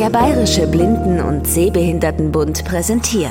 Der Bayerische Blinden- und Sehbehindertenbund präsentiert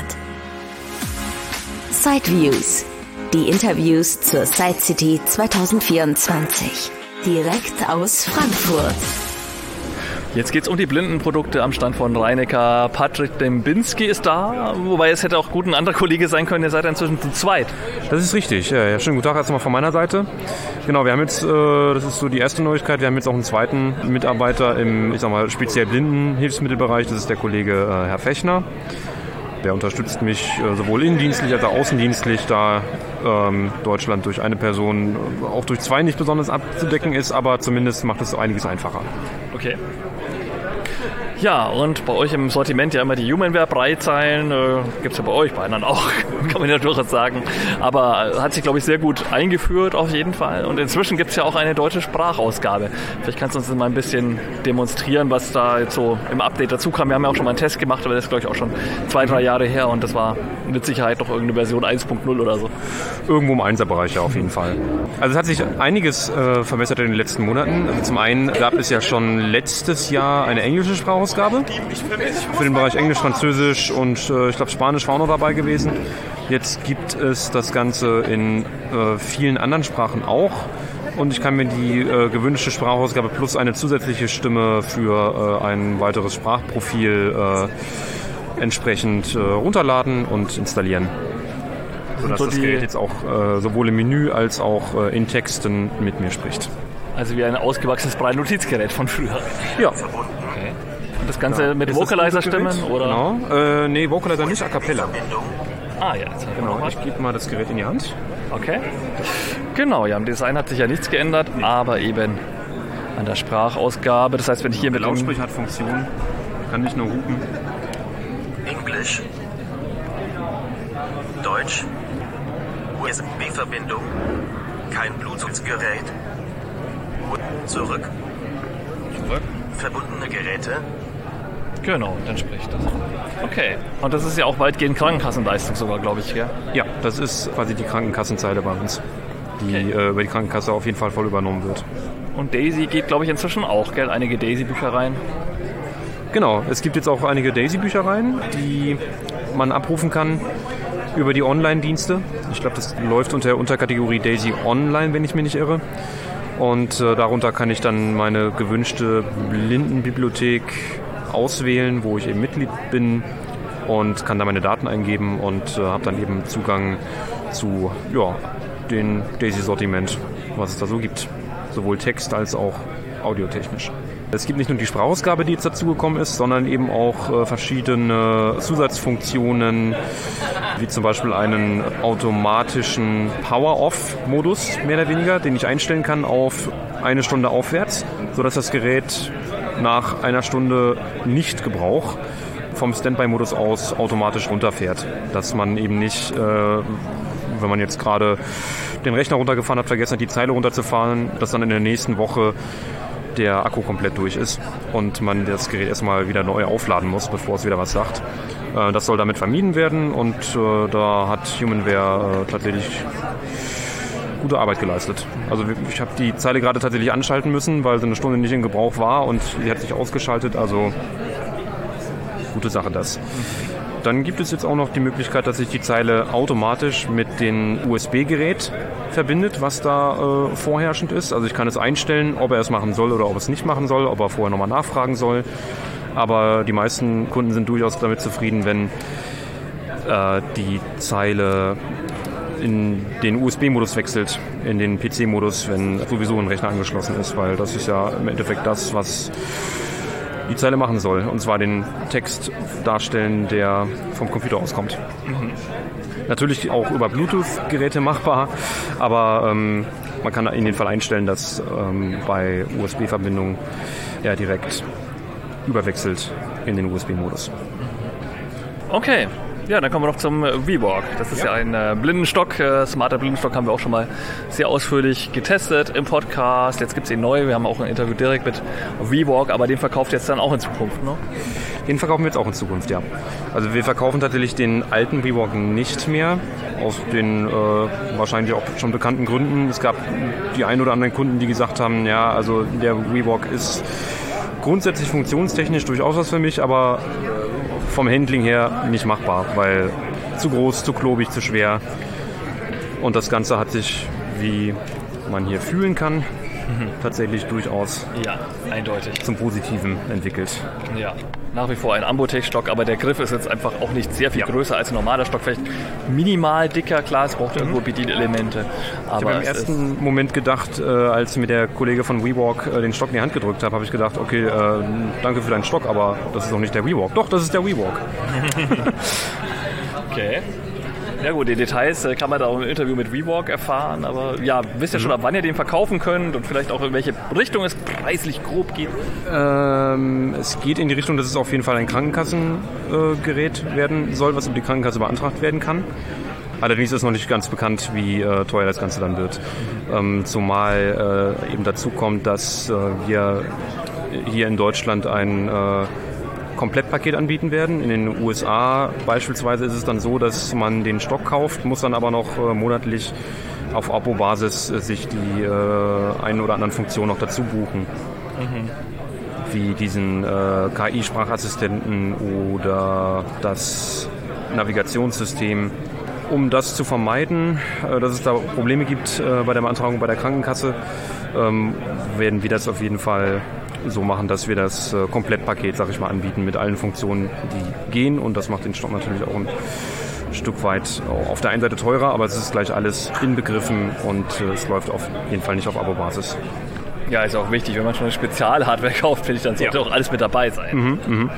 Sideviews, die Interviews zur Side City 2024, direkt aus Frankfurt. Jetzt geht es um die Blindenprodukte am Stand von Reinecker. Patrick Dembinski ist da, wobei es hätte auch gut ein anderer Kollege sein können. Ihr seid inzwischen zu zweit. Das ist richtig. Ja, schönen guten Tag erstmal von meiner Seite. Genau, wir haben jetzt, das ist so die erste Neuigkeit, wir haben jetzt auch einen zweiten Mitarbeiter im, speziell Blindenhilfsmittelbereich. Das ist der Kollege Herr Fechner. Der unterstützt mich sowohl innendienstlich als auch außendienstlich, da Deutschland durch eine Person, auch durch zwei nicht besonders abzudecken ist, aber zumindest macht es einiges einfacher. Okay. Ja, und bei euch im Sortiment ja immer die Humanware-Breitzeilen, gibt es ja bei euch, bei anderen auch, kann man ja durchaus sagen. Aber hat sich, glaube ich, sehr gut eingeführt auf jeden Fall. Und inzwischen gibt es ja auch eine deutsche Sprachausgabe. Vielleicht kannst du uns das mal ein bisschen demonstrieren, was da jetzt so im Update dazu kam. Wir haben ja auch schon mal einen Test gemacht, aber das ist, glaube ich, auch schon 2-3 Jahre her. Und das war mit Sicherheit noch irgendeine Version 1.0 oder so. Irgendwo im 1er-Bereich ja auf jeden Fall. Also es hat sich einiges verbessert in den letzten Monaten. Also zum einen gab es ja schon letztes Jahr eine englische Sprachausgabe. Für den Bereich Englisch, Französisch und ich glaube Spanisch war auch noch dabei gewesen. Jetzt gibt es das Ganze in vielen anderen Sprachen auch. Und ich kann mir die gewünschte Sprachausgabe plus eine zusätzliche Stimme für ein weiteres Sprachprofil entsprechend runterladen und installieren. Sodass das Gerät jetzt auch sowohl im Menü als auch in Texten mit mir spricht. Also wie ein ausgewachsenes Braille-Notizgerät von früher. Ja. Okay. Und das Ganze mit Vocalizer-Stimmen? Genau. Nee, Vocalizer nicht, A Cappella. Ah ja. Genau, ich gebe mal das Gerät in die Hand. Okay. Genau, ja, am Design hat sich ja nichts geändert, aber eben an der Sprachausgabe. Das heißt, wenn ich hier mit der Lautsprecher hat Funktion, kann nicht nur hupen. Englisch, Deutsch, USB-Verbindung, kein Bluetooth-Gerät, zurück, verbundene Geräte. Genau, dann spricht das. Okay, und das ist ja auch weitgehend Krankenkassenleistung sogar, glaube ich, gell? Ja, das ist quasi die Krankenkassenzeile bei uns, die über die Krankenkasse auf jeden Fall voll übernommen wird. Und Daisy geht, glaube ich, inzwischen auch, gell? Einige Daisy-Büchereien. Genau, es gibt jetzt auch einige Daisy-Büchereien, die man abrufen kann über die Online-Dienste. Ich glaube, das läuft unter der Unterkategorie Daisy Online, wenn ich mich nicht irre. Und darunter kann ich dann meine gewünschte Blindenbibliothek auswählen, wo ich eben Mitglied bin und kann da meine Daten eingeben und habe dann eben Zugang zu dem Daisy-Sortiment, was es da so gibt. Sowohl Text als auch audiotechnisch. Es gibt nicht nur die Sprachausgabe, die jetzt dazugekommen ist, sondern eben auch verschiedene Zusatzfunktionen, wie zum Beispiel einen automatischen Power-Off-Modus, mehr oder weniger, den ich einstellen kann auf 1 Stunde aufwärts, sodass das Gerät nach 1 Stunde Nicht-Gebrauch vom Standby-Modus aus automatisch runterfährt. Dass man eben nicht, wenn man jetzt gerade den Rechner runtergefahren hat, vergessen hat, die Zeile runterzufahren, dass dann in der nächsten Woche der Akku komplett durch ist und man das Gerät erstmal wieder neu aufladen muss, bevor es wieder was sagt. Das soll damit vermieden werden und da hat Humanware tatsächlich gute Arbeit geleistet. Also ich habe die Zeile gerade tatsächlich anschalten müssen, weil sie 1 Stunde nicht in Gebrauch war und sie hat sich ausgeschaltet, also gute Sache das. Dann gibt es jetzt auch noch die Möglichkeit, dass sich die Zeile automatisch mit dem USB-Gerät verbindet, was da vorherrschend ist. Also ich kann es einstellen, ob er es machen soll oder ob er es nicht machen soll, ob er vorher nochmal nachfragen soll. Aber die meisten Kunden sind durchaus damit zufrieden, wenn die Zeile in den USB-Modus wechselt, in den PC-Modus, wenn sowieso ein Rechner angeschlossen ist, weil das ist ja im Endeffekt das, was die Zeile machen soll, und zwar den Text darstellen, der vom Computer auskommt. Mhm. Natürlich auch über Bluetooth-Geräte machbar, aber man kann in dem Fall einstellen, dass bei USB-Verbindungen er direkt überwechselt in den USB-Modus. Okay. Ja, dann kommen wir noch zum V-Walk. Das ist ja ein Blindenstock. Smarter Blindenstock haben wir auch schon mal sehr ausführlich getestet im Podcast. Jetzt gibt es ihn neu. Wir haben auch ein Interview direkt mit V-Walk, aber den verkauft jetzt dann auch in Zukunft, ne? Den verkaufen wir jetzt auch in Zukunft, ja. Also wir verkaufen tatsächlich den alten V-Walk nicht mehr, aus den wahrscheinlich auch schon bekannten Gründen. Es gab die ein oder anderen Kunden, die gesagt haben, ja, also der V-Walk ist grundsätzlich funktionstechnisch durchaus was für mich, aber vom Handling her nicht machbar, weil zu groß, zu klobig, zu schwer. Und das Ganze hat sich, wie man hier fühlen kann, tatsächlich durchaus eindeutig zum Positiven entwickelt. Ja, nach wie vor ein Ambotech-Stock, aber der Griff ist jetzt einfach auch nicht sehr viel größer als ein normaler Stock. Vielleicht minimal dicker, klar, es braucht irgendwo Bedienelemente. Aber ich habe im ersten Moment gedacht, als mir der Kollege von WeWalk den Stock in die Hand gedrückt hat, habe ich gedacht, okay, danke für deinen Stock, aber das ist doch nicht der WeWalk. Doch, das ist der WeWalk. Okay. Ja gut, die Details kann man da auch im Interview mit WeWalk erfahren, aber ja, wisst ihr schon, ab wann ihr den verkaufen könnt und vielleicht auch in welche Richtung es preislich grob geht? Es geht in die Richtung, dass es auf jeden Fall ein Krankenkassengerät werden soll, was über die Krankenkasse beantragt werden kann. Allerdings ist noch nicht ganz bekannt, wie teuer das Ganze dann wird. Zumal eben dazu kommt, dass wir hier in Deutschland ein Komplettpaket anbieten werden. In den USA beispielsweise ist es dann so, dass man den Stock kauft, muss dann aber noch monatlich auf Abo-Basis sich die einen oder anderen Funktionen noch dazu buchen. Wie diesen KI-Sprachassistenten oder das Navigationssystem. Um das zu vermeiden, dass es da Probleme gibt bei der Beantragung bei der Krankenkasse, werden wir das auf jeden Fall so machen, dass wir das Komplettpaket, sag ich mal, anbieten mit allen Funktionen, die gehen. Und das macht den Stock natürlich auch ein Stück weit auf der einen Seite teurer, aber es ist gleich alles inbegriffen und es läuft auf jeden Fall nicht auf Abo-Basis. Ja, ist auch wichtig, wenn man schon eine Spezialhardware kauft, finde ich, dann sollte auch alles mit dabei sein.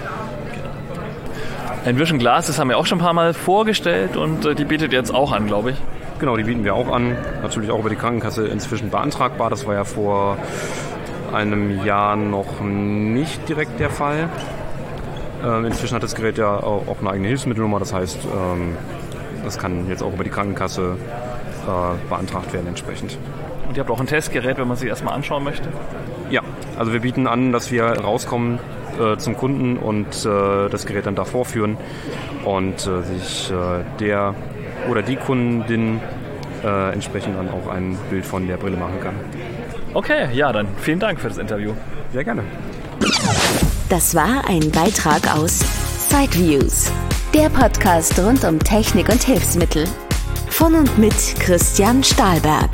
Envision Glass, das haben wir auch schon ein paar Mal vorgestellt und die bietet jetzt auch an, glaube ich. Genau, die bieten wir auch an. Natürlich auch über die Krankenkasse inzwischen beantragbar. Das war ja vor einem Jahr noch nicht direkt der Fall. Inzwischen hat das Gerät ja auch eine eigene Hilfsmittelnummer. Das heißt, das kann jetzt auch über die Krankenkasse beantragt werden entsprechend. Und ihr habt auch ein Testgerät, wenn man sich erstmal anschauen möchte? Ja, also wir bieten an, dass wir rauskommen zum Kunden und das Gerät dann da vorführen und sich der oder die Kundin entsprechend dann auch ein Bild von der Brille machen kann. Okay, ja, dann vielen Dank für das Interview. Sehr gerne. Das war ein Beitrag aus Sideviews, der Podcast rund um Technik und Hilfsmittel. Von und mit Christian Stahlberg.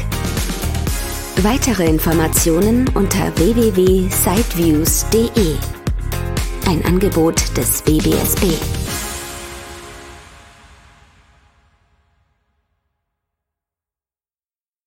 Weitere Informationen unter www.sideviews.de. Ein Angebot des WBSB.